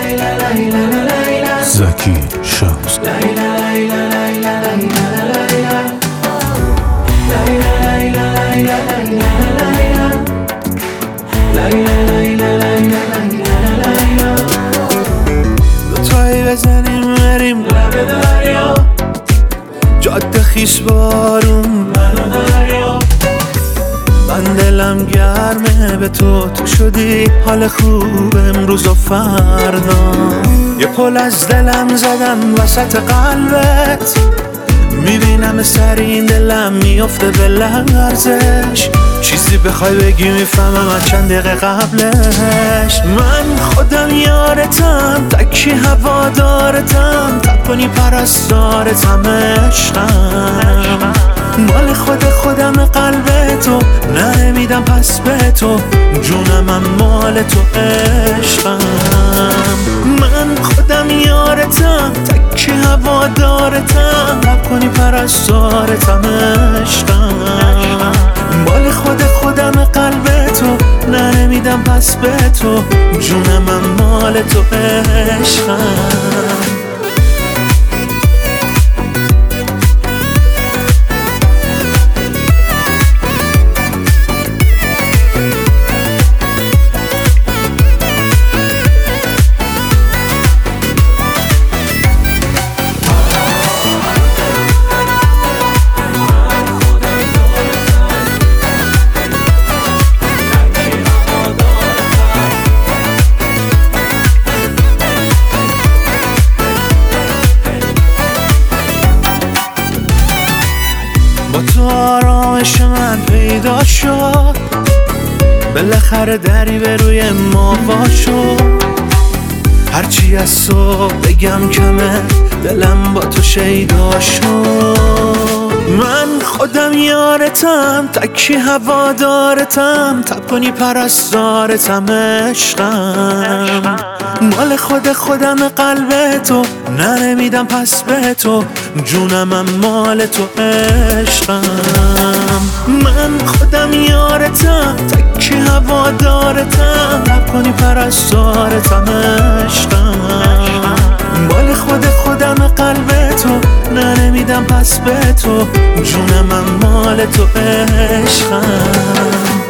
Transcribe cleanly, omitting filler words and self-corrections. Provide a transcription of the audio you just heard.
زکی شمس دوتایی بزنیم بریم لب دریا، جاده خیس بارون منو دریا. من دلم گرمه به تو شدی حال خوب امروز و فردا. یه پل از دلم زدم وسط قلبت، میبینم سر این دلم میفته به لرزش. چیزی بخوای بگی میفهمم از چند دقیقه قبلش. من خودم یارتم، تکی هوادارتم، تپانی پرستارتم، عشقم مال خودم قلب تو، نمیدم پس به تو، جونم مال تو، عشقم من خودم یارتم، تکی هوادارتم، تپانی پرستارتم، عشقم مال خودم قلب تو، نمیدم پس به تو، جونم مال تو، عشقم. با تو آرامش من پیدا شد، بالاخره دری به روی ما وا شد. هرچی از تو بگم کمه، دلم با تو شیدا شد. من خودم یارتم، تکی هوادارتم، تپانی پرستارتم، عشقم مال خودم قلب تو، نمیدم پس به تو، جونم مال تو، عشقم من خودم یارتم، تکی هوادارتم، تپانی پرستارتم، عشقم مال خودم قلب تو، نمیدم پس به تو، جونم مال تو، عشقم.